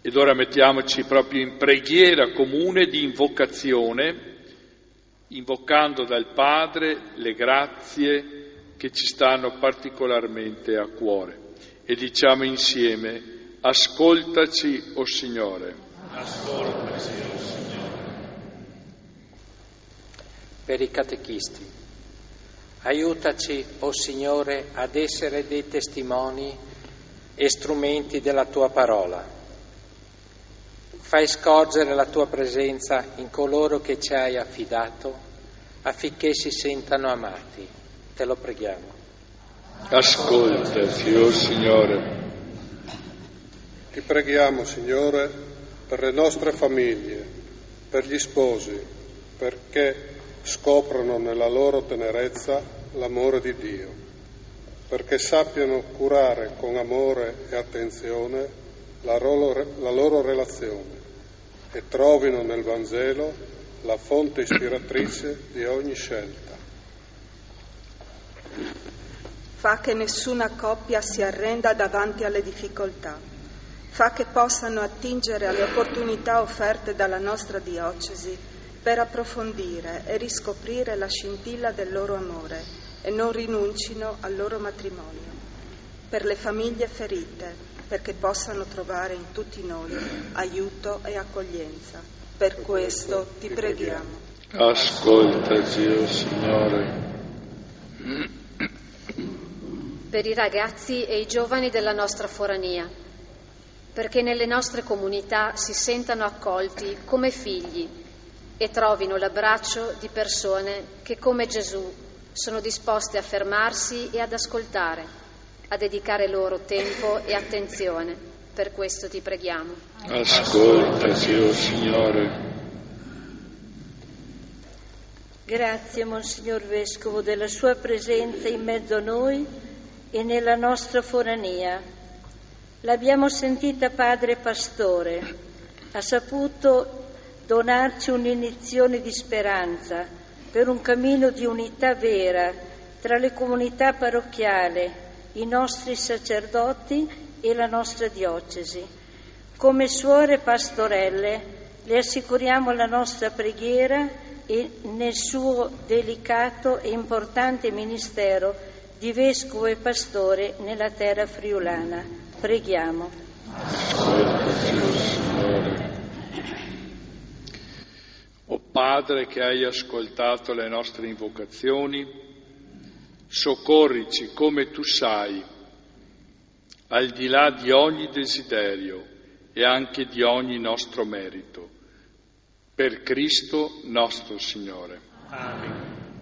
Ed ora mettiamoci proprio in preghiera comune di invocazione, invocando dal Padre le grazie che ci stanno particolarmente a cuore. E diciamo insieme: ascoltaci, o Signore. Ascoltaci, o Signore. Per i catechisti, aiutaci, o Signore, ad essere dei testimoni e strumenti della Tua parola. Fai scorgere la Tua presenza in coloro che ci hai affidato, affinché si sentano amati. Te lo preghiamo. Ascoltaci, o Signore. Ti preghiamo, Signore, per le nostre famiglie, per gli sposi, perché scoprono nella loro tenerezza l'amore di Dio, perché sappiano curare con amore e attenzione la loro relazione e trovino nel Vangelo la fonte ispiratrice di ogni scelta. Fa che nessuna coppia si arrenda davanti alle difficoltà. Fa che possano attingere alle opportunità offerte dalla nostra diocesi per approfondire e riscoprire la scintilla del loro amore e non rinuncino al loro matrimonio. Per le famiglie ferite, perché possano trovare in tutti noi aiuto e accoglienza. Per questo ti preghiamo. Ascoltaci, o Signore. Per i ragazzi e i giovani della nostra forania, perché nelle nostre comunità si sentano accolti come figli e trovino l'abbraccio di persone che, come Gesù, sono disposte a fermarsi e ad ascoltare, a dedicare loro tempo e attenzione. Per questo ti preghiamo. Ascoltaci, o Signore. Grazie, Monsignor Vescovo, della sua presenza in mezzo a noi e nella nostra forania. L'abbiamo sentita Padre Pastore, ha saputo donarci un'iniezione di speranza per un cammino di unità vera tra le comunità parrocchiali, i nostri sacerdoti e la nostra diocesi. Come suore pastorelle le assicuriamo la nostra preghiera e nel suo delicato e importante ministero di vescovo e pastore nella terra friulana. Preghiamo. O Padre che hai ascoltato le nostre invocazioni, soccorrici come tu sai, al di là di ogni desiderio e anche di ogni nostro merito, per Cristo nostro Signore. Amen.